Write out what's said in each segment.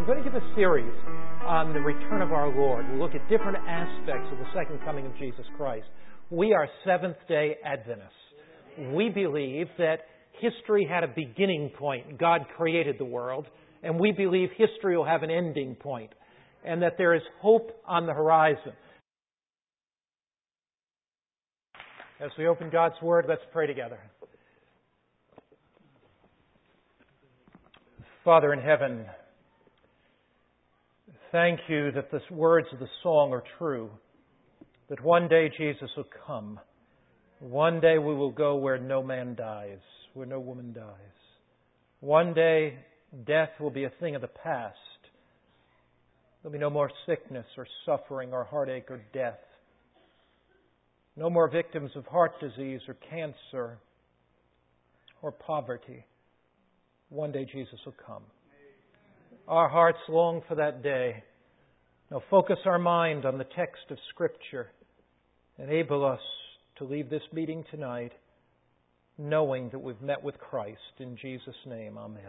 going to give a series on the return of our Lord. We'll look at different aspects of the second coming of Jesus Christ. We are Seventh-day Adventists. We believe that history had a beginning point. God created the world, and we believe history will have an ending point, and that there is hope on the horizon. As we open God's Word, let's pray together. Father in heaven, thank you that the words of the song are true, that one day Jesus will come. One day we will go where no man dies, where no woman dies. One day death will be a thing of the past. There'll be no more sickness or suffering or heartache or death. No more victims of heart disease or cancer or poverty. One day Jesus will come. Our hearts long for that day. Now focus our mind on the text of Scripture. Enable us to leave this meeting tonight knowing that we've met with Christ. In Jesus' name, amen.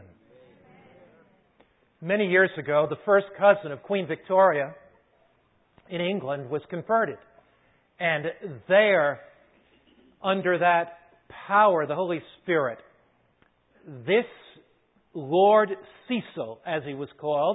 Many years ago, the first cousin of Queen Victoria in England was converted. And there, under that power, the Holy Spirit, this Lord Cecil, as he was called,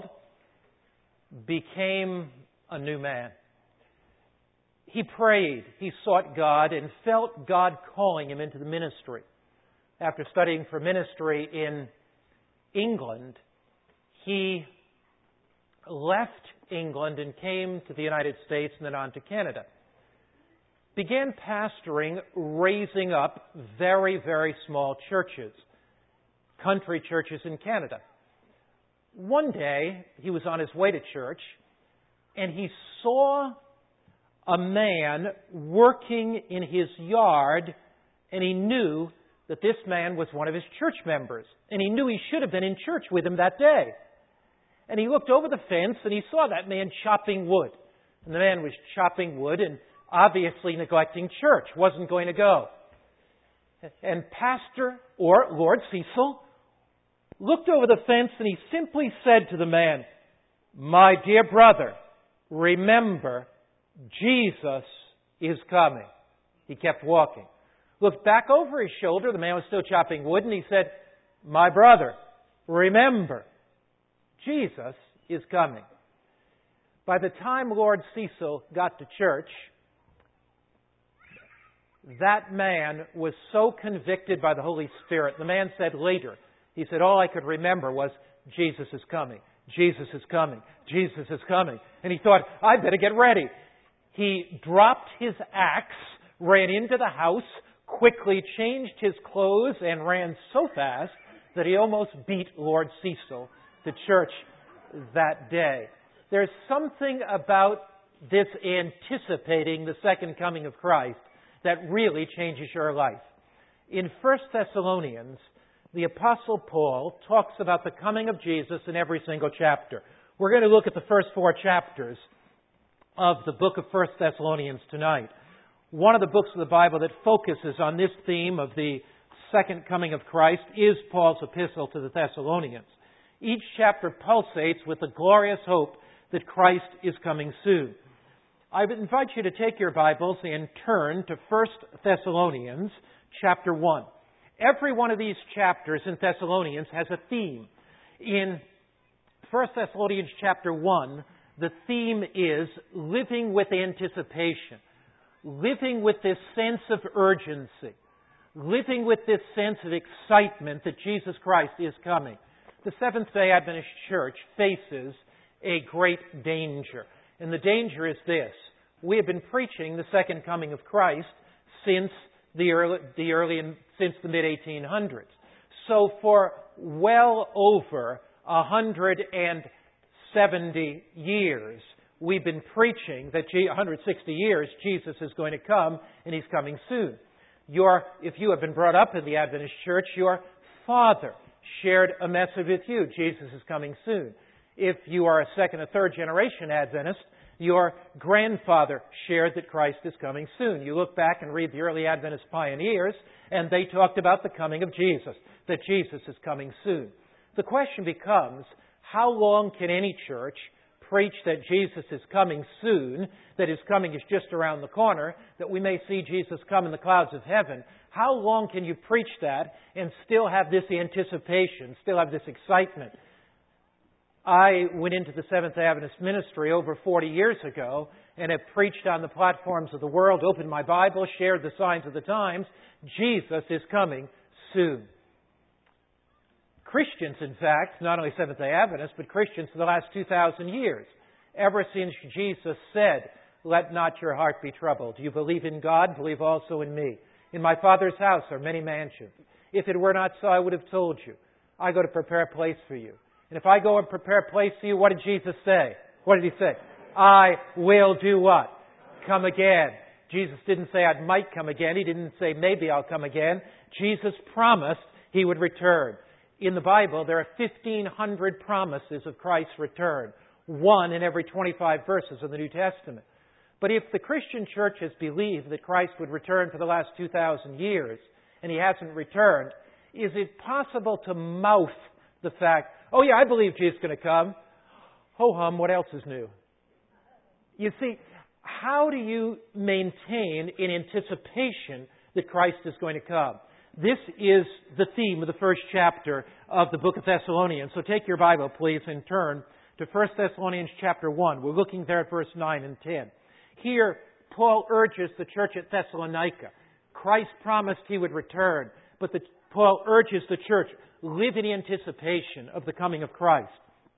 became a new man. He prayed, he sought God, and felt God calling him into the ministry. After studying for ministry in England, he left England and came to the United States and then on to Canada. Began pastoring, raising up very, very small churches, country churches in Canada. One day, he was on his way to church, and he saw a man working in his yard, and he knew that this man was one of his church members, and he knew he should have been in church with him that day. And he looked over the fence, and he saw that man chopping wood. And the man was chopping wood and obviously neglecting church, wasn't going to go. And Pastor, or Lord Cecil, looked over the fence and he simply said to the man, "My dear brother, remember, Jesus is coming." He kept walking. Looked back over his shoulder, the man was still chopping wood, and he said, "My brother, remember, Jesus is coming." By the time Lord Cecil got to church, that man was so convicted by the Holy Spirit. The man said later, he said, all I could remember was, Jesus is coming, Jesus is coming, Jesus is coming. And he thought, I better get ready. He dropped his axe, ran into the house, quickly changed his clothes, and ran so fast that he almost beat Lord Cecil to church that day. There's something about this anticipating the second coming of Christ that really changes your life. In 1 Thessalonians, the Apostle Paul talks about the coming of Jesus in every single chapter. We're going to look at the first 4 chapters of the book of 1 Thessalonians tonight. One of the books of the Bible that focuses on this theme of the second coming of Christ is Paul's epistle to the Thessalonians. Each chapter pulsates with the glorious hope that Christ is coming soon. I would invite you to take your Bibles and turn to 1 Thessalonians chapter 1. Every one of these chapters in Thessalonians has a theme. In 1 Thessalonians chapter 1, the theme is living with anticipation, living with this sense of urgency, living with this sense of excitement that Jesus Christ is coming. The Seventh-day Adventist Church faces a great danger. And the danger is this. We have been preaching the second coming of Christ since the mid-1800s. So for well over 170 years, we've been preaching that 160 years, Jesus is going to come, and He's coming soon. If you have been brought up in the Adventist Church, your father shared a message with you. Jesus is coming soon. If you are a second or third generation Adventist, your grandfather shared that Christ is coming soon. You look back and read the early Adventist pioneers, and they talked about the coming of Jesus, that Jesus is coming soon. The question becomes, How long can any church preach that Jesus is coming soon, that His coming is just around the corner, that we may see Jesus come in the clouds of heaven? How long can you preach that and still have this anticipation, still have this excitement? I went into the Seventh-day Adventist ministry over 40 years ago and have preached on the platforms of the world, opened my Bible, shared the signs of the times. Jesus is coming soon. Christians, in fact, not only Seventh-day Adventists, but Christians for the last 2,000 years, ever since Jesus said, "Let not your heart be troubled. You believe in God, believe also in me. In my Father's house are many mansions. If it were not so, I would have told you. I go to prepare a place for you. And if I go and prepare a place for you," what did Jesus say? What did He say? "I will do what? Come again." Jesus didn't say, "I might come again." He didn't say, "Maybe I'll come again." Jesus promised He would return. In the Bible, there are 1,500 promises of Christ's return, one in every 25 verses of the New Testament. But if the Christian church has believed that Christ would return for the last 2,000 years, and He hasn't returned, is it possible to mouth the fact, "Oh yeah, I believe Jesus is going to come. Ho-hum, what else is new?" You see, how do you maintain an anticipation that Christ is going to come? This is the theme of the first chapter of the book of Thessalonians. So take your Bible, please, and turn to 1 Thessalonians chapter 1. We're looking there at verse 9 and 10. Here, Paul urges the church at Thessalonica. Christ promised He would return, but Paul urges the church, live in anticipation of the coming of Christ.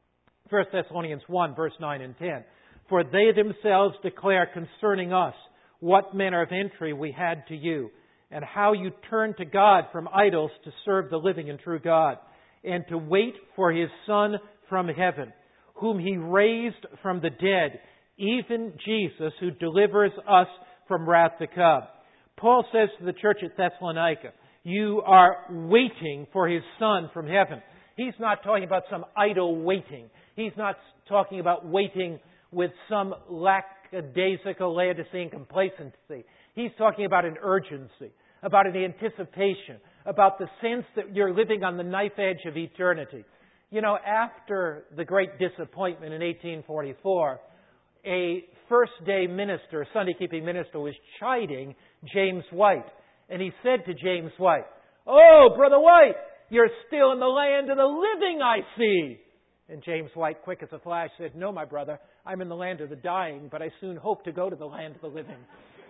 1 Thessalonians 1, verse 9 and 10. "For they themselves declare concerning us what manner of entry we had to you, and how you turned to God from idols to serve the living and true God, and to wait for His Son from heaven, whom He raised from the dead, even Jesus, who delivers us from wrath to come." Paul says to the church at Thessalonica, you are waiting for His Son from heaven. He's not talking about some idle waiting. He's not talking about waiting with some lackadaisical, Laodicean complacency. He's talking about an urgency, about an anticipation, about the sense that you're living on the knife edge of eternity. You know, after the great disappointment in 1844, a first-day minister, Sunday-keeping minister, was chiding James White. And he said to James White, "Oh, Brother White, you're still in the land of the living, I see." And James White, quick as a flash, said, "No, my brother, I'm in the land of the dying, but I soon hope to go to the land of the living."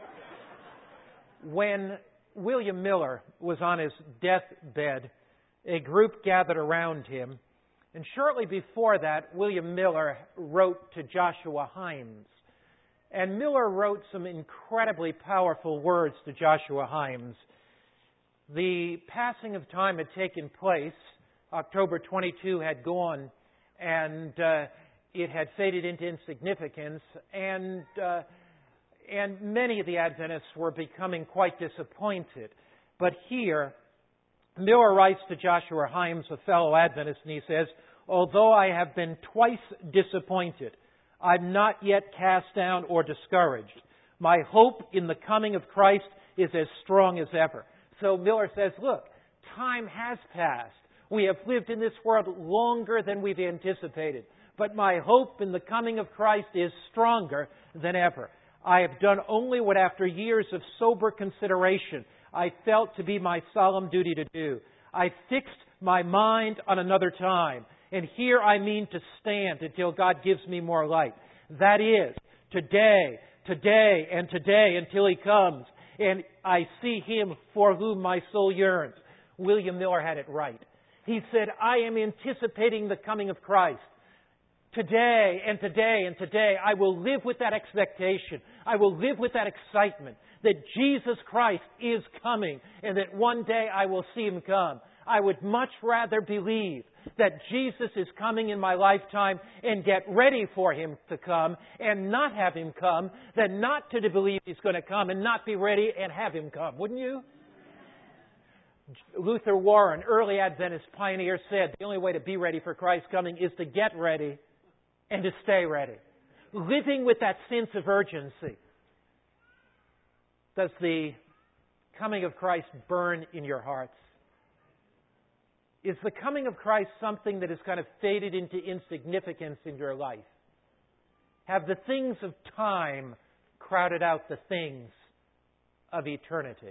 When William Miller was on his deathbed, a group gathered around him. And shortly before that, William Miller wrote to Joshua Himes. And Miller wrote some incredibly powerful words to Joshua Himes. The passing of time had taken place. October 22 had gone, and it had faded into insignificance. And many of the Adventists were becoming quite disappointed. But here, Miller writes to Joshua Himes, a fellow Adventist, and he says, "Although I have been twice disappointed, I'm not yet cast down or discouraged. My hope in the coming of Christ is as strong as ever." So Miller says, look, time has passed. We have lived in this world longer than we've anticipated. But my hope in the coming of Christ is stronger than ever. I have done only what after years of sober consideration I felt to be my solemn duty to do. I fixed my mind on another time. And here I mean to stand until God gives me more light. That is, today, and today until He comes. And I see Him for whom my soul yearns. William Miller had it right. He said, I am anticipating the coming of Christ. Today and today and today, I will live with that expectation. I will live with that excitement that Jesus Christ is coming and that one day I will see Him come. I would much rather believe that Jesus is coming in my lifetime and get ready for Him to come and not have Him come than not to believe He's going to come and not be ready and have Him come. Wouldn't you? Luther Warren, early Adventist pioneer, said the only way to be ready for Christ's coming is to get ready and to stay ready. Living with that sense of urgency. Does the coming of Christ burn in your hearts? Is the coming of Christ something that has kind of faded into insignificance in your life? Have the things of time crowded out the things of eternity?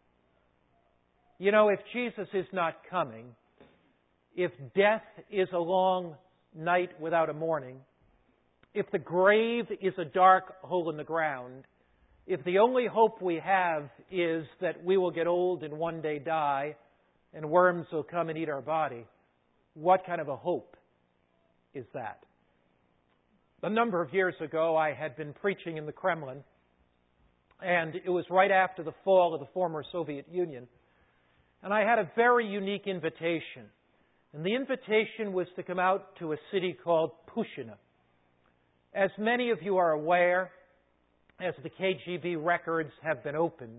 You know, if Jesus is not coming, if death is a long night without a morning, if the grave is a dark hole in the ground, if the only hope we have is that we will get old and one day die and worms will come and eat our body, what kind of a hope is that? A number of years ago, I had been preaching in the Kremlin, and it was right after the fall of the former Soviet Union. And I had a very unique invitation. And the invitation was to come out to a city called Pushina. As many of you are aware, as the KGB records have been opened,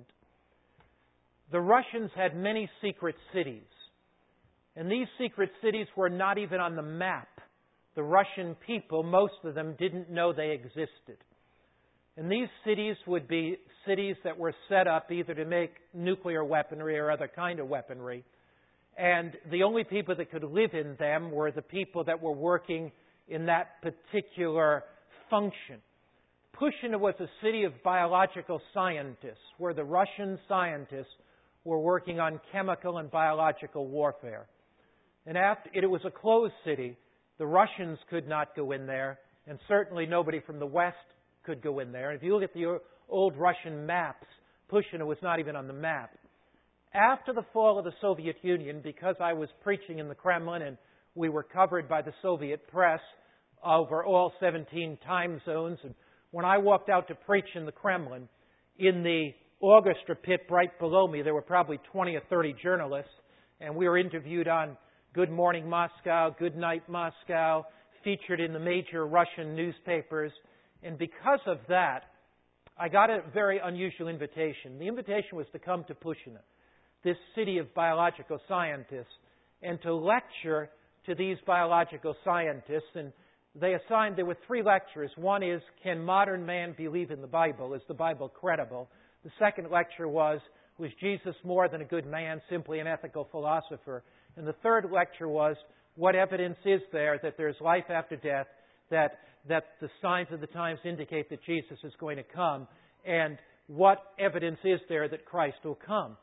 the Russians had many secret cities. And these secret cities were not even on the map. The Russian people, most of them, didn't know they existed. And these cities would be cities that were set up either to make nuclear weaponry or other kind of weaponry. And the only people that could live in them were the people that were working in that particular function. Pushina was a city of biological scientists, where the Russian scientists were working on chemical and biological warfare. And it was a closed city. The Russians could not go in there, and certainly nobody from the West could go in there. And if you look at the old Russian maps, Pushina was not even on the map. After the fall of the Soviet Union, because I was preaching in the Kremlin and we were covered by the Soviet press over all 17 time zones, and when I walked out to preach in the Kremlin, in the orchestra pit right below me, there were probably 20 or 30 journalists, and we were interviewed on Good Morning Moscow, Good Night Moscow, featured in the major Russian newspapers. And because of that, I got a very unusual invitation. The invitation was to come to Pushina, this city of biological scientists, and to lecture to these biological scientists. And there were 3 lectures. One is, can modern man believe in the Bible? Is the Bible credible? The second lecture was Jesus more than a good man, simply an ethical philosopher? And the third lecture was, what evidence is there that there's life after death, that the signs of the times indicate that Jesus is going to come, and what evidence is there that Christ will come?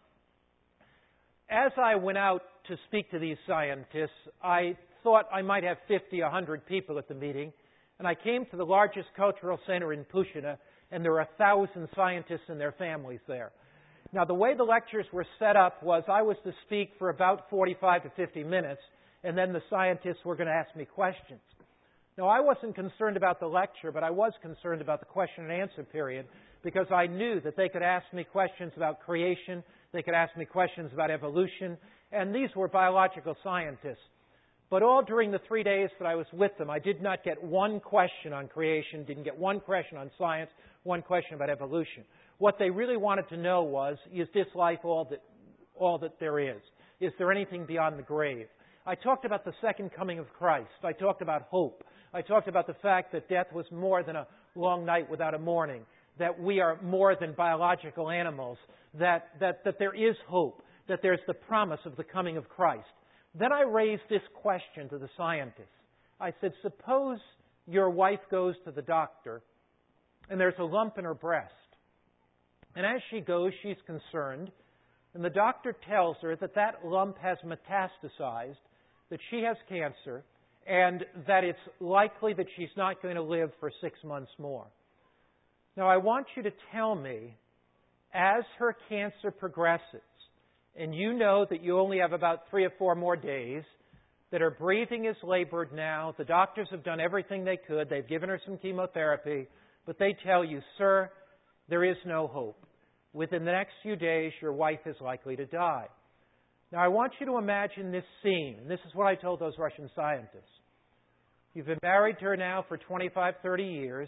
As I went out to speak to these scientists, I thought I might have 50, 100 people at the meeting, and I came to the largest cultural center in Pushina, and there were 1,000 scientists and their families there. Now, the way the lectures were set up was I was to speak for about 45 to 50 minutes, and then the scientists were going to ask me questions. Now, I wasn't concerned about the lecture, but I was concerned about the question and answer period, because I knew that they could ask me questions about creation, they could ask me questions about evolution, and these were biological scientists. But all during the 3 days that I was with them, I did not get one question on creation, didn't get one question on science, one question about evolution. What they really wanted to know was, is this life all that there is? Is there anything beyond the grave? I talked about the second coming of Christ. I talked about hope. I talked about the fact that death was more than a long night without a morning, that we are more than biological animals, that there is hope, that there's the promise of the coming of Christ. Then I raised this question to the scientists. I said, suppose your wife goes to the doctor and there's a lump in her breast. And as she goes, she's concerned, and the doctor tells her that that lump has metastasized, that she has cancer, and that it's likely that she's not going to live for 6 months more. Now, I want you to tell me, as her cancer progresses, and you know that you only have about 3 or 4 more days, that her breathing is labored now, the doctors have done everything they could, they've given her some chemotherapy, but they tell you, sir, there is no hope. Within the next few days, your wife is likely to die. Now, I want you to imagine this scene, and this is what I told those Russian scientists. You've been married to her now for 25, 30 years.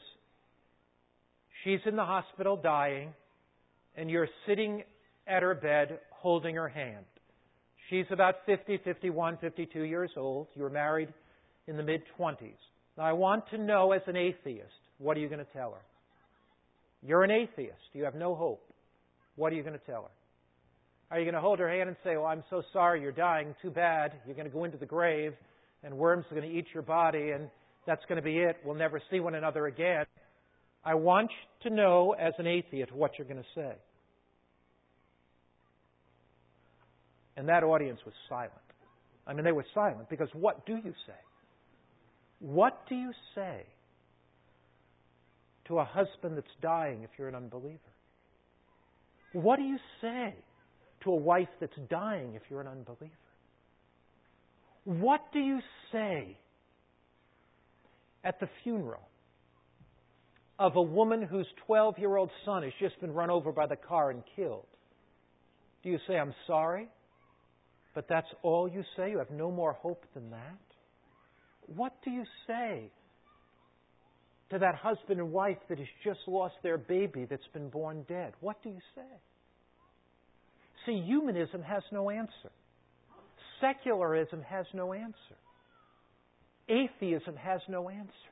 She's in the hospital dying, and you're sitting at her bed holding her hand. She's about 50, 51, 52 years old. You're married in the mid-20s. Now, I want to know, as an atheist, what are you going to tell her? You're an atheist. You have no hope. What are you going to tell her? Are you going to hold her hand and say, "Oh, I'm so sorry, you're dying, too bad. You're going to go into the grave, and worms are going to eat your body, and that's going to be it. We'll never see one another again"? I want you to know, as an atheist, what you're going to say. And that audience was silent. I mean, they were silent because what do you say? What do you say to a husband that's dying if you're an unbeliever? What do you say to a wife that's dying if you're an unbeliever? What do you say at the funeral of a woman whose 12-year-old son has just been run over by the car and killed? Do you say, "I'm sorry"? But that's all you say? You have no more hope than that? What do you say to that husband and wife that has just lost their baby that's been born dead? What do you say? See, humanism has no answer. Secularism has no answer. Atheism has no answer.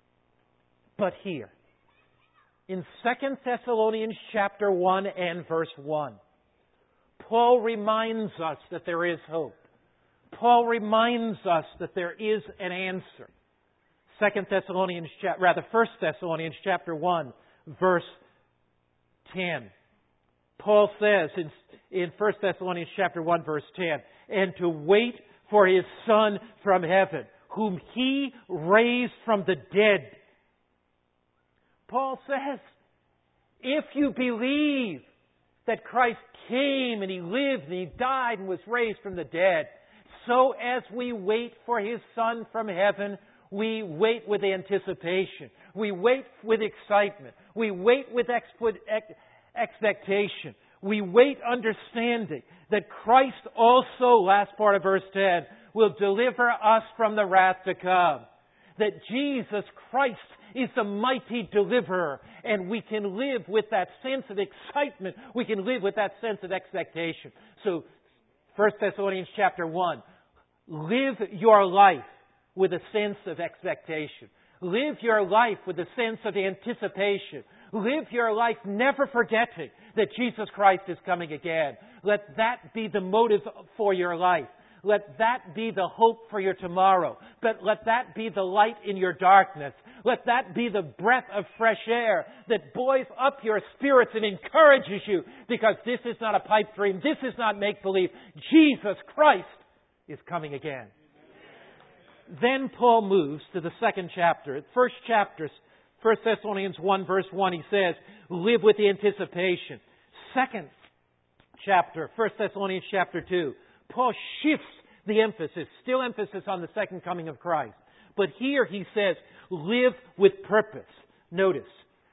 But here, in 2 Thessalonians chapter 1 and verse 1, Paul reminds us that there is hope. Paul reminds us that there is an answer. 1 Thessalonians chapter 1, verse 10. Paul says in 1 Thessalonians chapter 1, verse 10, "And to wait for His Son from heaven, whom He raised from the dead." Paul says, if you believe that Christ came and He lived and He died and was raised from the dead, so as we wait for His Son from heaven, we wait with anticipation. We wait with excitement. We wait with expectation. We wait understanding that Christ also, last part of verse 10, will deliver us from the wrath to come. That Jesus Christ is the mighty deliverer, and we can live with that sense of excitement. We can live with that sense of expectation. So, 1 Thessalonians chapter 1, live your life with a sense of expectation. Live your life with a sense of anticipation. Live your life never forgetting that Jesus Christ is coming again. Let that be the motive for your life. Let that be the hope for your tomorrow. But let that be the light in your darkness. Let that be the breath of fresh air that buoys up your spirits and encourages you, because this is not a pipe dream. This is not make-believe. Jesus Christ is coming again. Then Paul moves to the second chapter. First chapter, 1 Thessalonians 1 verse 1, he says, live with anticipation. Second chapter, 1 Thessalonians chapter 2, Paul shifts the emphasis, still emphasis on the second coming of Christ. But here he says, live with purpose. Notice,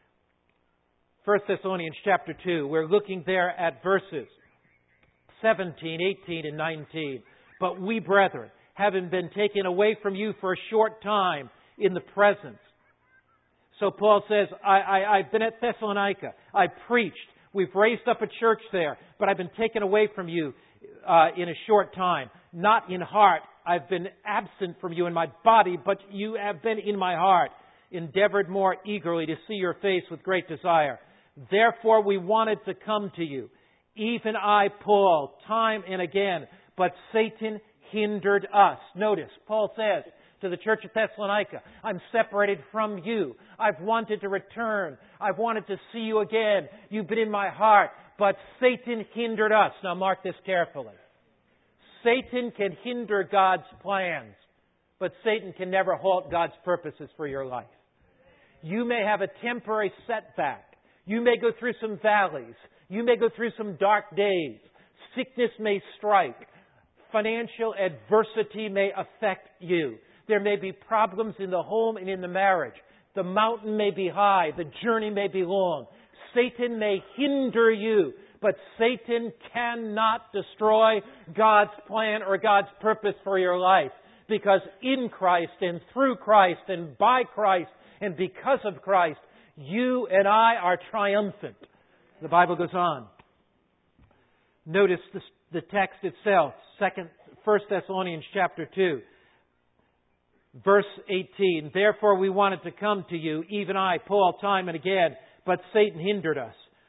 1 Thessalonians chapter 2, we're looking there at verses 17, 18, and 19. But we, brethren, having been taken away from you for a short time in the presence. So Paul says, I've been at Thessalonica. I preached. We've raised up a church there. But I've been taken away from you in a short time. Not in heart. I've been absent from you in my body, but you have been in my heart. Endeavored more eagerly to see your face with great desire. Therefore we wanted to come to you. Even I, Paul, time and again. But Satan hindered us. Notice, Paul says to the church of Thessalonica, I'm separated from you. I've wanted to return. I've wanted to see you again. You've been in my heart. But Satan hindered us. Now mark this carefully. Satan can hinder God's plans, but Satan can never halt God's purposes for your life. You may have a temporary setback. You may go through some valleys. You may go through some dark days. Sickness may strike. Financial adversity may affect you. There may be problems in the home and in the marriage. The mountain may be high. The journey may be long. Satan may hinder you, but Satan cannot destroy God's plan or God's purpose for your life. Because in Christ and through Christ and by Christ and because of Christ, you and I are triumphant. The Bible goes on. Notice the text itself, 1 Thessalonians chapter 2, verse 18. Therefore we wanted to come to you, even I, Paul, time and again, but Satan hindered us.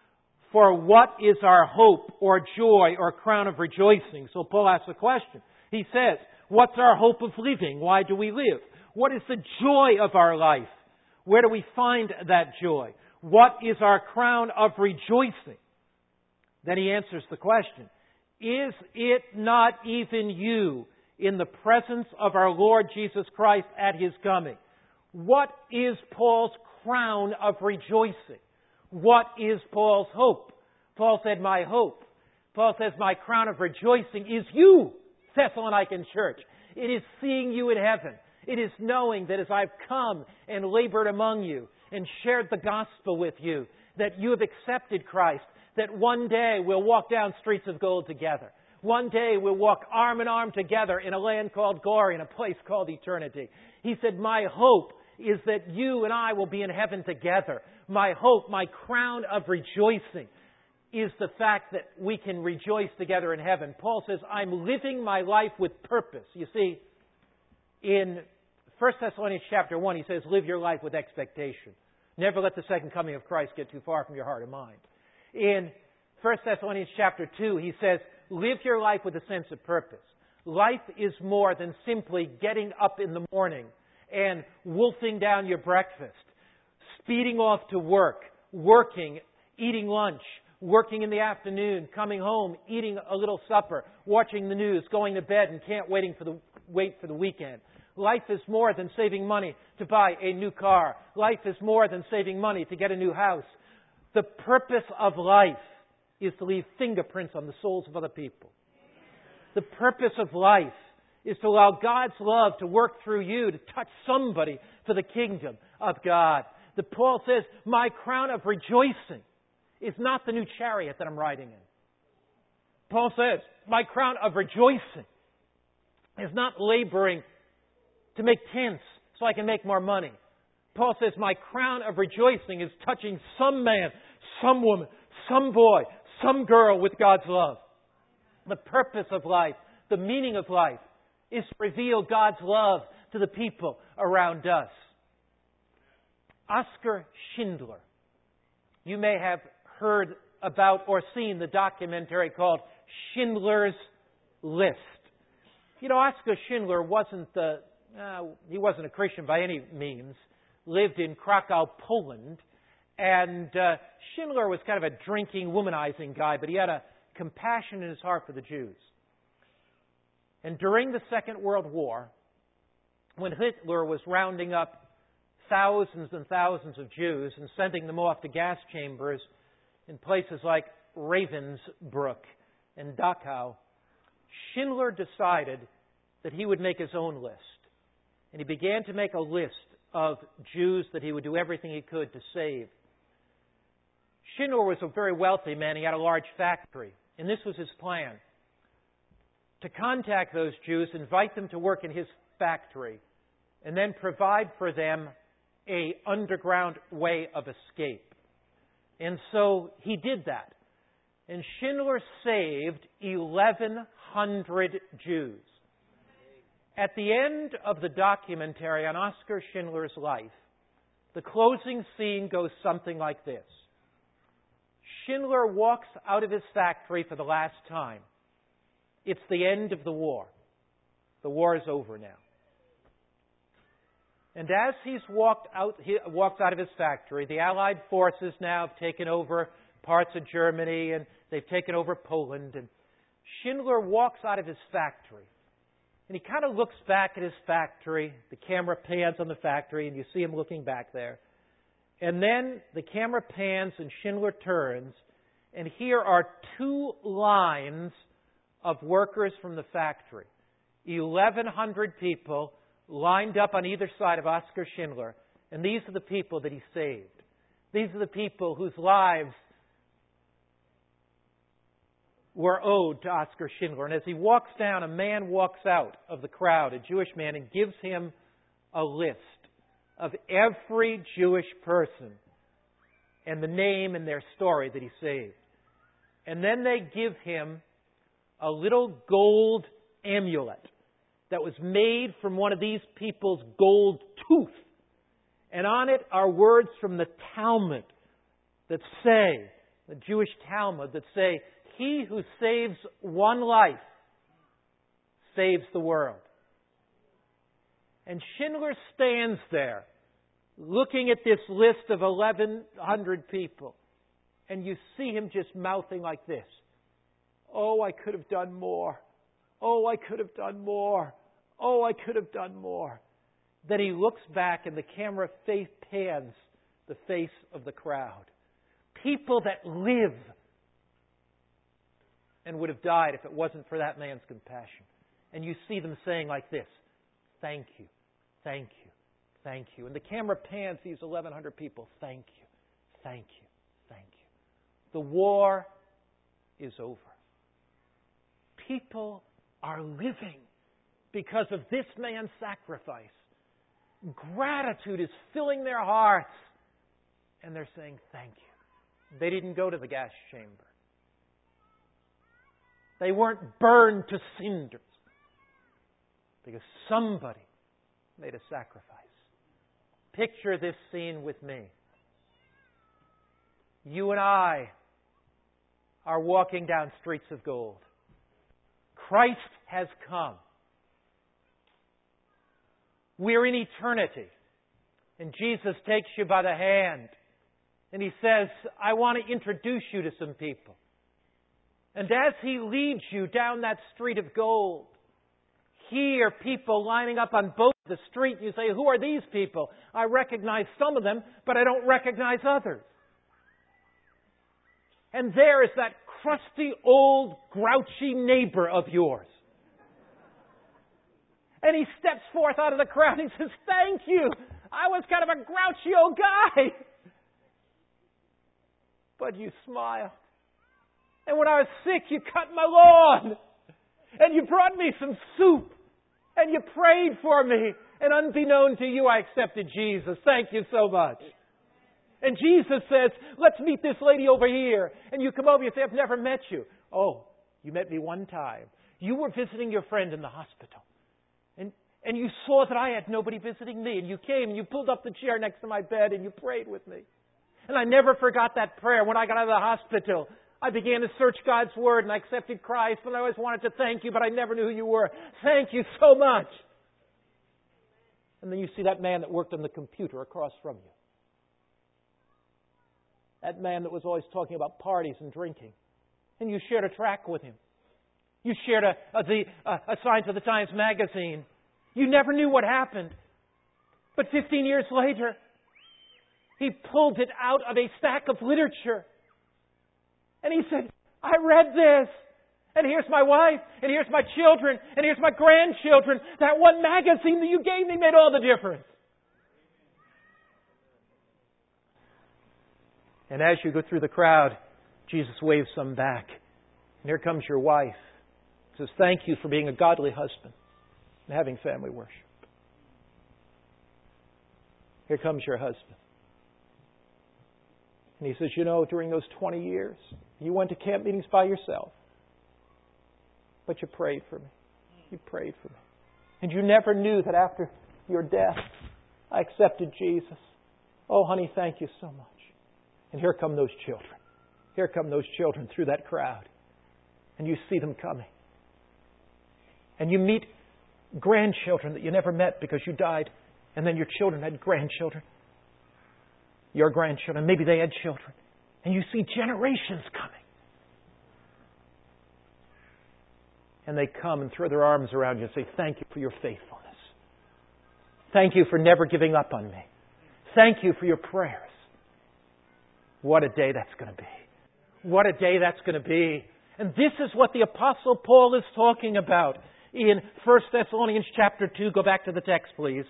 For what is our hope or joy or crown of rejoicing? So Paul asks a question. He says, what's our hope of living? Why do we live? What is the joy of our life? Where do we find that joy? What is our crown of rejoicing? Then he answers the question, is it not even you in the presence of our Lord Jesus Christ at His coming? What is Paul's crown of rejoicing? What is Paul's hope? Paul said, my hope. Paul says, my crown of rejoicing is you, Thessalonican church. It is seeing you in heaven. It is knowing that as I've come and labored among you and shared the gospel with you, that you have accepted Christ, that one day we'll walk down streets of gold together. One day we'll walk arm in arm together in a land called glory, in a place called eternity. He said, my hope is that you and I will be in heaven together. My hope, my crown of rejoicing is the fact that we can rejoice together in heaven. Paul says, I'm living my life with purpose. You see, in 1 Thessalonians chapter 1, he says, live your life with expectation. Never let the second coming of Christ get too far from your heart or mind. In 1 Thessalonians chapter 2, he says, live your life with a sense of purpose. Life is more than simply getting up in the morning and wolfing down your breakfast, speeding off to work, working, eating lunch, working in the afternoon, coming home, eating a little supper, watching the news, going to bed, and can't wait for the weekend. Life is more than saving money to buy a new car. Life is more than saving money to get a new house. The purpose of life is to leave fingerprints on the souls of other people. The purpose of life is to allow God's love to work through you to touch somebody for the kingdom of God. That Paul says, my crown of rejoicing is not the new chariot that I'm riding in. Paul says, my crown of rejoicing is not laboring to make tents so I can make more money. Paul says, my crown of rejoicing is touching some man, some woman, some boy, some girl with God's love. The purpose of life, the meaning of life, is to reveal God's love to the people around us. Oskar Schindler. You may have heard about or seen the documentary called Schindler's List. You know, Oskar Schindler wasn't a Christian by any means. Lived in Krakow, Poland. And Schindler was kind of a drinking, womanizing guy, but he had a compassion in his heart for the Jews. And during the Second World War, when Hitler was rounding up thousands and thousands of Jews and sending them off to gas chambers in places like Ravensbrück and Dachau, Schindler decided that he would make his own list. And he began to make a list of Jews that he would do everything he could to save. Schindler was a very wealthy man. He had a large factory. And this was his plan: to contact those Jews, invite them to work in his factory, and then provide for them an underground way of escape. And so he did that. And Schindler saved 1,100 Jews. At the end of the documentary on Oskar Schindler's life, the closing scene goes something like this. Schindler walks out of his factory for the last time. It's the end of the war. The war is over now. And as he walks out of his factory, the Allied forces now have taken over parts of Germany and they've taken over Poland. And Schindler walks out of his factory. And he kind of looks back at his factory. The camera pans on the factory and you see him looking back there. And then the camera pans and Schindler turns. And here are two lines of workers from the factory. 1,100 people lined up on either side of Oskar Schindler. And these are the people that he saved. These are the people whose lives were owed to Oskar Schindler. And as he walks down, a man walks out of the crowd, a Jewish man, and gives him a list of every Jewish person and the name and their story that he saved. And then they give him a little gold amulet that was made from one of these people's gold tooth. And on it are words from the Talmud that say, the Jewish Talmud that say, he who saves one life saves the world. And Schindler stands there looking at this list of 1,100 people. And you see him just mouthing like this. Oh, I could have done more. Oh, I could have done more. Oh, I could have done more. Then he looks back and the camera pans the face of the crowd. People that live and would have died if it wasn't for that man's compassion. And you see them saying like this, thank you, thank you, thank you. And the camera pans these 1,100 people, thank you, thank you, thank you. The war is over. People are living because of this man's sacrifice. Gratitude is filling their hearts. And they're saying, thank you. They didn't go to the gas chamber. They weren't burned to cinders. Because somebody made a sacrifice. Picture this scene with me. You and I are walking down streets of gold. Christ has come. We're in eternity. And Jesus takes you by the hand. And He says, I want to introduce you to some people. And as He leads you down that street of gold, here people lining up on both the street. You say, who are these people? I recognize some of them, but I don't recognize others. And there is that crusty, old, grouchy neighbor of yours. And he steps forth out of the crowd and he says, thank you. I was kind of a grouchy old guy. But you smiled. And when I was sick, you cut my lawn. And you brought me some soup. And you prayed for me. And unbeknown to you, I accepted Jesus. Thank you so much. And Jesus says, let's meet this lady over here. And you come over, you say, I've never met you. Oh, you met me one time. You were visiting your friend in the hospital. And you saw that I had nobody visiting me. And you came and you pulled up the chair next to my bed and you prayed with me. And I never forgot that prayer. When I got out of the hospital, I began to search God's Word and I accepted Christ. And I always wanted to thank you, but I never knew who you were. Thank you so much. And then you see that man that worked on the computer across from you. That man that was always talking about parties and drinking. And you shared a tract with him. You shared a Signs of the Times magazine. You never knew what happened. But 15 years later, he pulled it out of a stack of literature. And he said, I read this. And here's my wife. And here's my children. And here's my grandchildren. That one magazine that you gave me made all the difference. And as you go through the crowd, Jesus waves some back. And here comes your wife. Says, thank you for being a godly husband and having family worship. Here comes your husband. And he says, you know, during those 20 years, you went to camp meetings by yourself. But you prayed for me. You prayed for me. And you never knew that after your death, I accepted Jesus. Oh, honey, thank you so much. And here come those children. Here come those children through that crowd. And you see them coming. And you meet grandchildren that you never met because you died. And then your children had grandchildren. Your grandchildren, maybe they had children. And you see generations coming. And they come and throw their arms around you and say, thank you for your faithfulness. Thank you for never giving up on me. Thank you for your prayers. What a day that's going to be. What a day that's going to be. And this is what the Apostle Paul is talking about in 1 Thessalonians chapter 2. Go back to the text, please.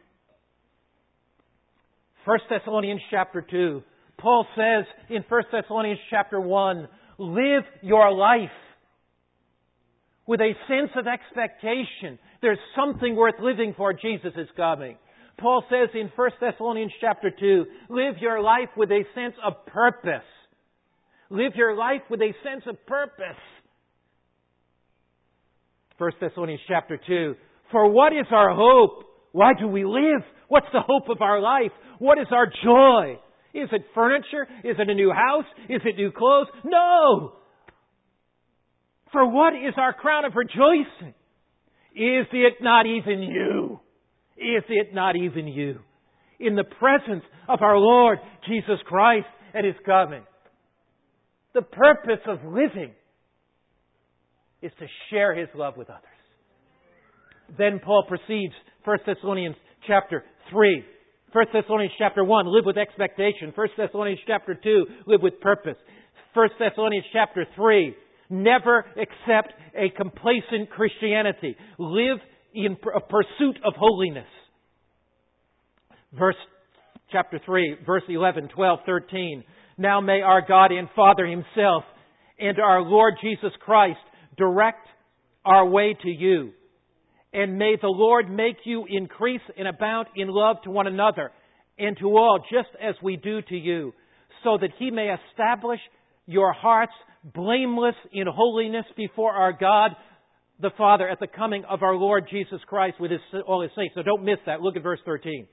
1 Thessalonians chapter 2. Paul says in 1 Thessalonians chapter 1, live your life with a sense of expectation. There's something worth living for. Jesus is coming. Paul says in 1 Thessalonians chapter 2, live your life with a sense of purpose. Live your life with a sense of purpose. 1 Thessalonians chapter 2, for what is our hope? Why do we live? What's the hope of our life? What is our joy? Is it furniture? Is it a new house? Is it new clothes? No! For what is our crown of rejoicing? Is it not even you? Is it not even you? In the presence of our Lord Jesus Christ at His coming. The purpose of living is to share His love with others. Then Paul proceeds, 1 Thessalonians chapter 3. 1 Thessalonians chapter 1, live with expectation. 1 Thessalonians chapter 2, live with purpose. 1 Thessalonians chapter 3, never accept a complacent Christianity. Live in a pursuit of holiness. Chapter 3, verse 11, 12, 13. Now may our God and Father Himself and our Lord Jesus Christ direct our way to you. And may the Lord make you increase and abound in love to one another and to all, just as we do to you, so that He may establish your hearts blameless in holiness before our God, the Father, at the coming of our Lord Jesus Christ with all His saints. So don't miss that. Look at verse 13.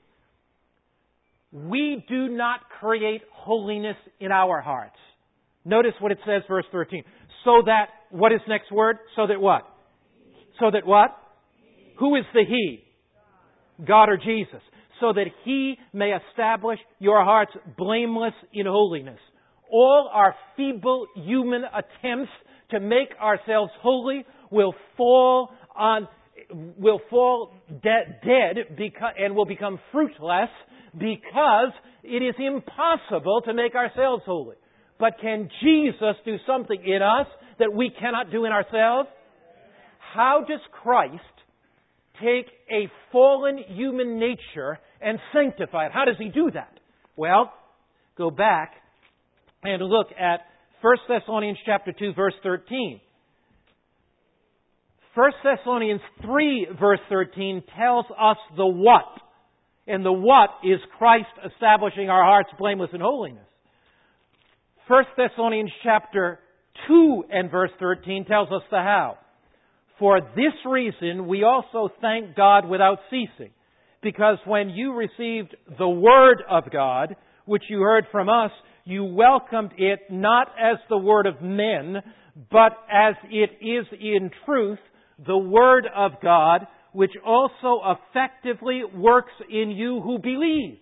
We do not create holiness in our hearts. Notice what it says, verse 13. So that, what is next word? So that what? So that what? Who is the He? God or Jesus. So that He may establish your hearts blameless in holiness. All our feeble human attempts to make ourselves holy will fall dead and will become fruitless because it is impossible to make ourselves holy. But can Jesus do something in us that we cannot do in ourselves? How does Christ take a fallen human nature and sanctify it? How does He do that? Well, go back and look at 1 Thessalonians chapter 2, verse 13. 1 Thessalonians 3, verse 13 tells us the what. And the what is Christ establishing our hearts blameless in holiness. 1 Thessalonians chapter 2 and verse 13 tells us the how. For this reason we also thank God without ceasing, because when you received the Word of God, which you heard from us, you welcomed it not as the word of men, but as it is in truth, the Word of God, which also effectively works in you who believe.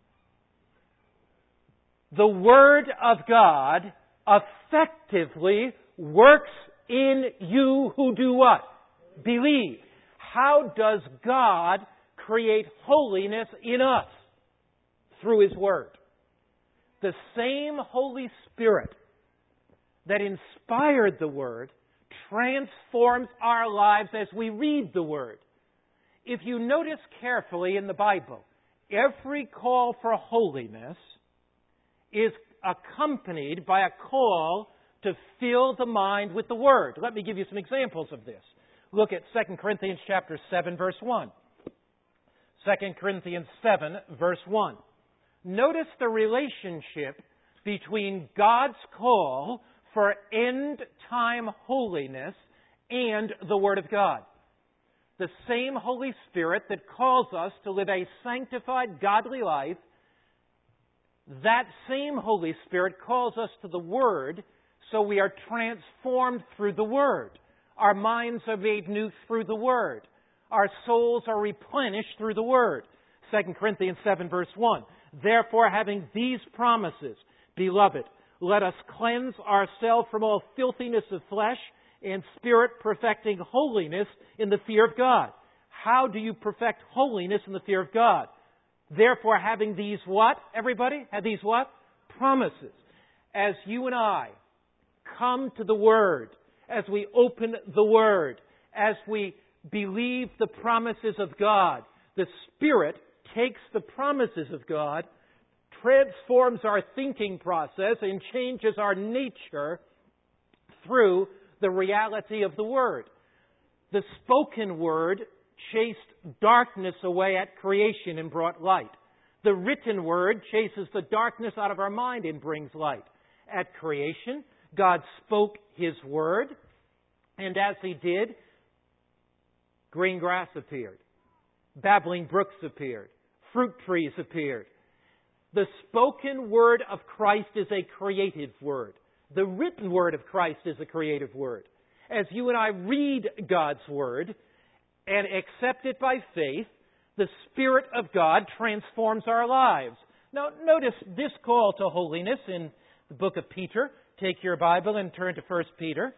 The Word of God effectively works in you who do what? Believe. How does God create holiness in us? Through His Word. The same Holy Spirit that inspired the Word transforms our lives as we read the Word. If you notice carefully in the Bible, every call for holiness is accompanied by a call to fill the mind with the Word. Let me give you some examples of this. Look at 2 Corinthians chapter 7, verse 1. 2 Corinthians 7, verse 1. Notice the relationship between God's call for end-time holiness and the Word of God. The same Holy Spirit that calls us to live a sanctified, godly life, that same Holy Spirit calls us to the Word, so we are transformed through the Word. Our minds are made new through the Word. Our souls are replenished through the Word. 2 Corinthians 7, verse 1. Therefore, having these promises, beloved, let us cleanse ourselves from all filthiness of flesh and spirit, perfecting holiness in the fear of God. How do you perfect holiness in the fear of God? Therefore, having these what? Everybody? Have these what? Promises. As you and I come to the Word, as we open the Word, as we believe the promises of God, the Spirit takes the promises of God, transforms our thinking process, and changes our nature through the reality of the Word. The spoken Word chased darkness away at creation and brought light. The written Word chases the darkness out of our mind and brings light. At creation, God spoke His Word, and as He did, green grass appeared. Babbling brooks appeared. Fruit trees appeared. The spoken word of Christ is a creative word. The written word of Christ is a creative word. As you and I read God's word and accept it by faith, the Spirit of God transforms our lives. Now, notice this call to holiness in the book of Peter. Take your Bible and turn to 1 Peter.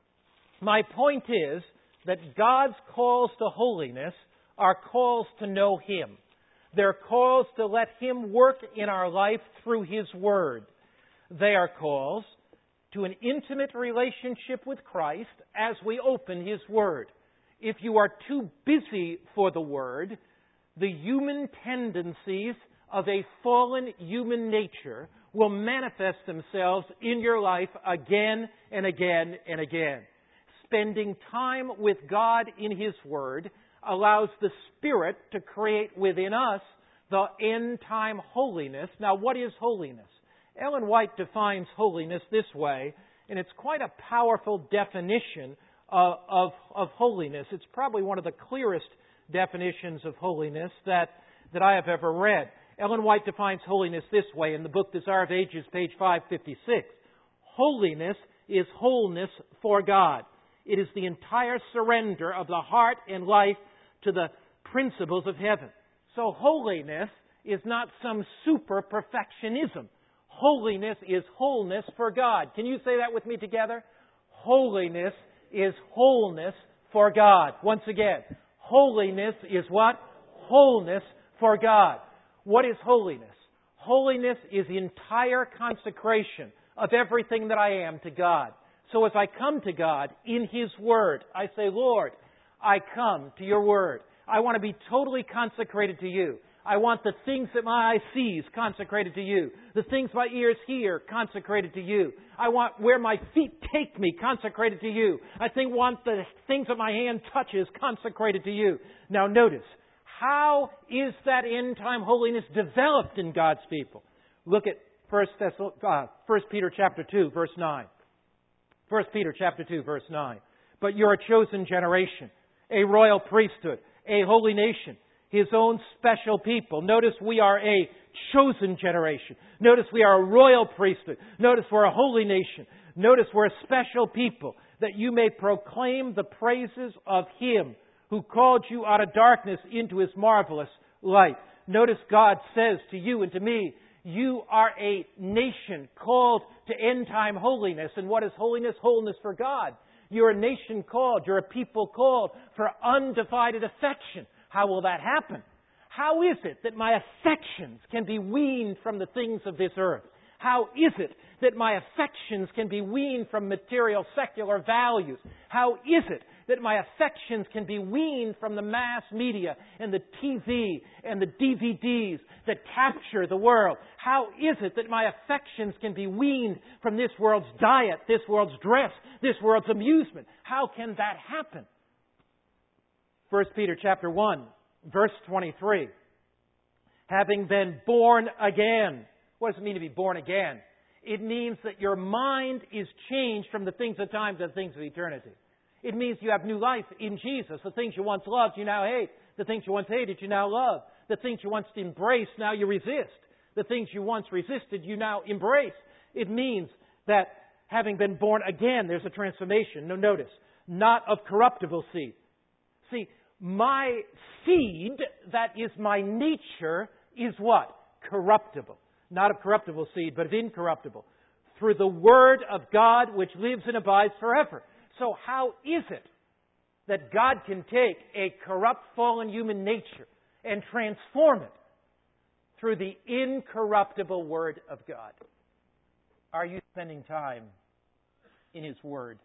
My point is that God's calls to holiness are calls to know Him. They're calls to let Him work in our life through His Word. They are calls to an intimate relationship with Christ as we open His Word. If you are too busy for the Word, the human tendencies of a fallen human nature will manifest themselves in your life again and again and again. Spending time with God in His Word allows the Spirit to create within us the end-time holiness. Now, what is holiness? Ellen White defines holiness this way, and it's quite a powerful definition of holiness. It's probably one of the clearest definitions of holiness that I have ever read. Ellen White defines holiness this way in the book Desire of Ages, page 556. Holiness is wholeness for God. It is the entire surrender of the heart and life to the principles of heaven. So holiness is not some super perfectionism. Holiness is wholeness for God. Can you say that with me together? Holiness is wholeness for God. Once again, holiness is what? Wholeness for God. What is holiness? Holiness is the entire consecration of everything that I am to God. So as I come to God in His Word, I say, Lord, I come to Your Word. I want to be totally consecrated to You. I want the things that my eye sees consecrated to You. The things my ears hear consecrated to You. I want where my feet take me consecrated to You. I want the things that my hand touches consecrated to You. Now notice, how is that end-time holiness developed in God's people? Look at 1 Peter chapter 2, verse 9. 1 Peter chapter 2, verse 9. But you're a chosen generation, a royal priesthood, a holy nation, His own special people. Notice we are a chosen generation. Notice we are a royal priesthood. Notice we're a holy nation. Notice we're a special people, that you may proclaim the praises of Him who called you out of darkness into His marvelous light. Notice God says to you and to me, you are a nation called to end-time holiness. And what is holiness? Holiness for God. You're a nation called. You're a people called for undivided affection. How will that happen? How is it that my affections can be weaned from the things of this earth? How is it that my affections can be weaned from material, secular values? How is it that my affections can be weaned from the mass media and the TV and the DVDs that capture the world? How is it that my affections can be weaned from this world's diet, this world's dress, this world's amusement? How can that happen? 1 Peter chapter 1, verse 23. Having been born again. What does it mean to be born again? It means that your mind is changed from the things of time to the things of eternity. It means you have new life in Jesus. The things you once loved, you now hate. The things you once hated, you now love. The things you once embraced, now you resist. The things you once resisted, you now embrace. It means that having been born again, there's a transformation. Now notice, not of corruptible seed. See, my seed, that is my nature, is what? Corruptible. Not of corruptible seed, but of incorruptible. Through the Word of God which lives and abides forever. So how is it that God can take a corrupt, fallen human nature and transform it through the incorruptible Word of God? Are you spending time in His Word?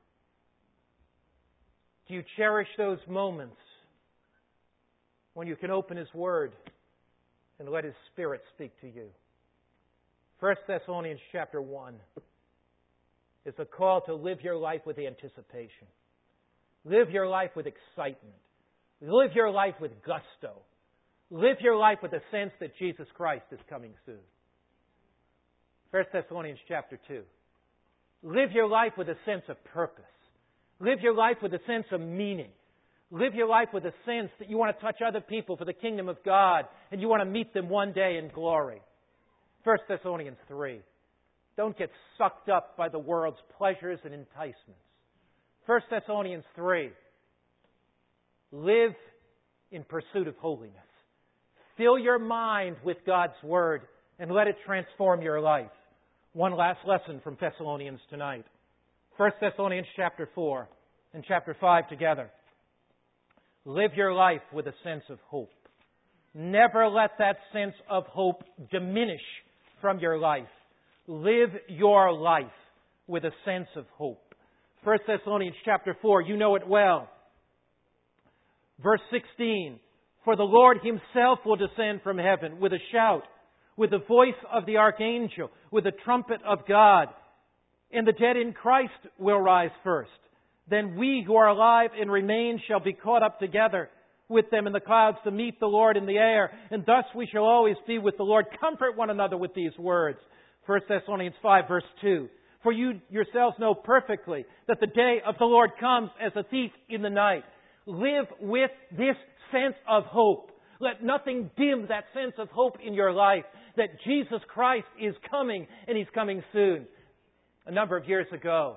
Do you cherish those moments when you can open His Word and let His Spirit speak to you? 1 Thessalonians chapter 1 is a call to live your life with anticipation. Live your life with excitement. Live your life with gusto. Live your life with a sense that Jesus Christ is coming soon. 1 Thessalonians chapter 2. Live your life with a sense of purpose. Live your life with a sense of meaning. Live your life with a sense that you want to touch other people for the kingdom of God and you want to meet them one day in glory. 1 Thessalonians 3. Don't get sucked up by the world's pleasures and enticements. 1 Thessalonians 3. Live in pursuit of holiness. Fill your mind with God's Word and let it transform your life. One last lesson from Thessalonians tonight. 1 Thessalonians chapter 4 and chapter 5 together. Live your life with a sense of hope. Never let that sense of hope diminish from your life. Live your life with a sense of hope. 1 Thessalonians chapter 4, you know it well. Verse 16, for the Lord Himself will descend from heaven with a shout, with the voice of the archangel, with the trumpet of God, and the dead in Christ will rise first. Then we who are alive and remain shall be caught up together with them in the clouds to meet the Lord in the air, and thus we shall always be with the Lord. Comfort one another with these words. 1 Thessalonians 5 verse 2. For you yourselves know perfectly that the day of the Lord comes as a thief in the night. Live with this sense of hope. Let nothing dim that sense of hope in your life that Jesus Christ is coming and He's coming soon. A number of years ago,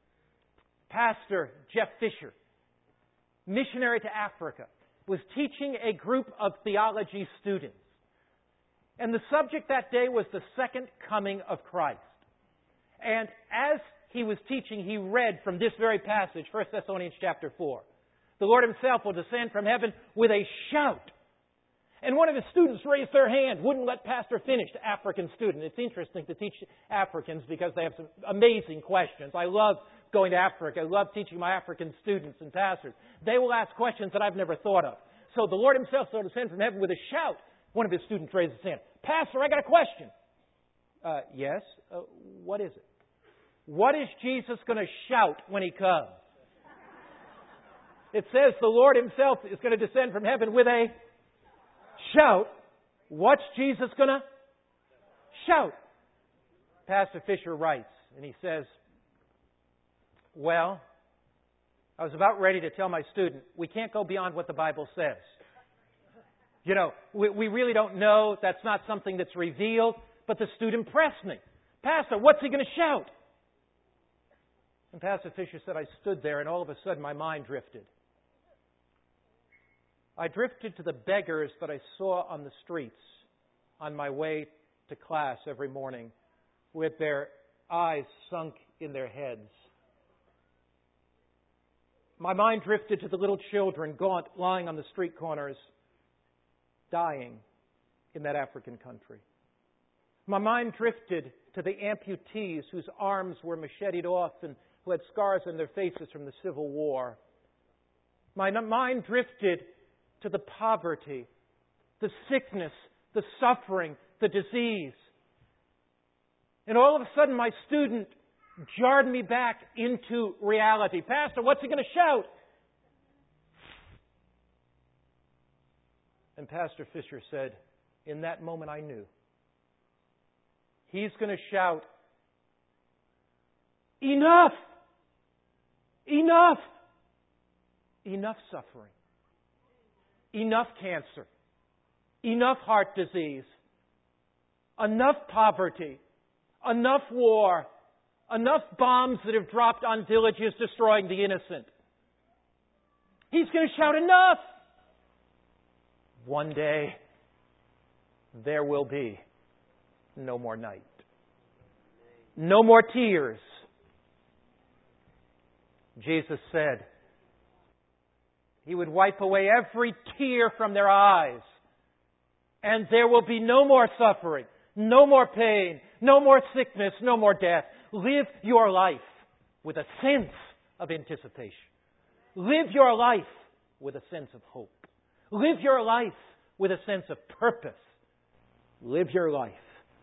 Pastor Jeff Fisher, missionary to Africa, was teaching a group of theology students. And the subject that day was the second coming of Christ. And as he was teaching, he read from this very passage, 1 Thessalonians chapter 4. The Lord Himself will descend from heaven with a shout. And one of his students raised their hand, wouldn't let Pastor finish, the African student. It's interesting to teach Africans because they have some amazing questions. I love going to Africa. I love teaching my African students and pastors. They will ask questions that I've never thought of. So the Lord Himself will descend from heaven with a shout. One of his students raised his hand. Pastor, I got a question. Yes? What is it? What is Jesus going to shout when He comes? It says the Lord Himself is going to descend from heaven with a shout. What's Jesus going to shout? Pastor Fisher writes, and he says, well, I was about ready to tell my student, we can't go beyond what the Bible says. You know, we really don't know. That's not something that's revealed. But the student pressed me. Pastor, what's he going to shout? And Pastor Fisher said, I stood there and all of a sudden my mind drifted. I drifted to the beggars that I saw on the streets on my way to class every morning with their eyes sunk in their heads. My mind drifted to the little children, gaunt, lying on the street corners, dying in that African country. My mind drifted to the amputees whose arms were macheted off and who had scars on their faces from the Civil War. My mind drifted to the poverty, the sickness, the suffering, the disease. And all of a sudden my student jarred me back into reality. Pastor, what's he going to shout? And Pastor Fisher said, in that moment I knew. He's going to shout, enough! Enough! Enough suffering. Enough cancer. Enough heart disease. Enough poverty. Enough war. Enough bombs that have dropped on villages destroying the innocent. He's going to shout, enough! One day, there will be no more night. No more tears. Jesus said He would wipe away every tear from their eyes. And there will be no more suffering, no more pain, no more sickness, no more death. Live your life with a sense of anticipation. Live your life with a sense of hope. Live your life with a sense of purpose. Live your life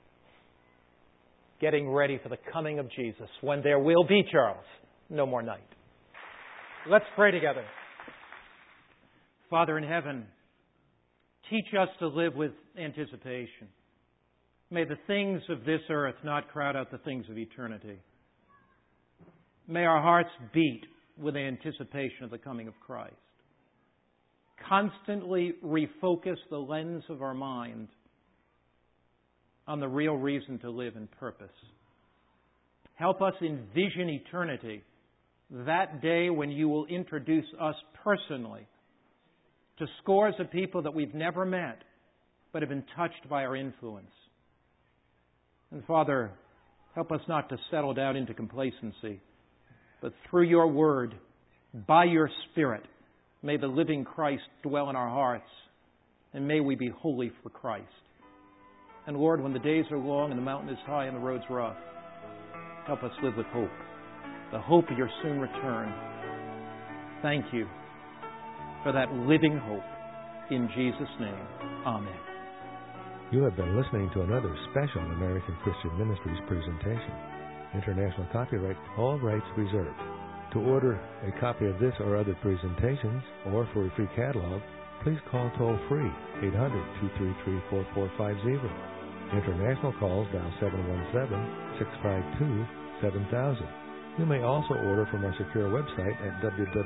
getting ready for the coming of Jesus when there will be, Charles, no more night. Let's pray together. Father in heaven, teach us to live with anticipation. May the things of this earth not crowd out the things of eternity. May our hearts beat with anticipation of the coming of Christ. Constantly refocus the lens of our mind on the real reason to live and purpose. Help us envision eternity, that day when you will introduce us personally to scores of people that we've never met but have been touched by our influence. And Father, help us not to settle down into complacency, but through your Word, by your Spirit, may the living Christ dwell in our hearts, and may we be holy for Christ. And Lord, when the days are long and the mountain is high and the road's rough, help us live with hope, the hope of your soon return. Thank you for that living hope. In Jesus' name, amen. You have been listening to another special American Christian Ministries presentation. International copyright, all rights reserved. To order a copy of this or other presentations, or for a free catalog, please call toll-free 800-233-4450. International calls dial 717-652-7000. You may also order from our secure website at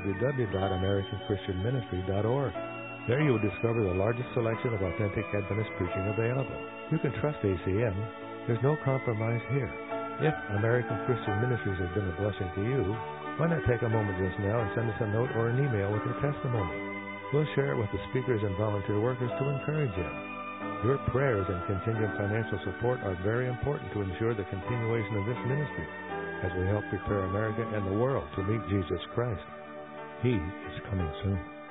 www.americanchristianministry.org. There you will discover the largest selection of authentic Adventist preaching available. You can trust ACM. There's no compromise here. If American Christian Ministries has been a blessing to you, why not take a moment just now and send us a note or an email with your testimony? We'll share it with the speakers and volunteer workers to encourage you. Your prayers and contingent financial support are very important to ensure the continuation of this ministry as we help prepare America and the world to meet Jesus Christ. He is coming soon.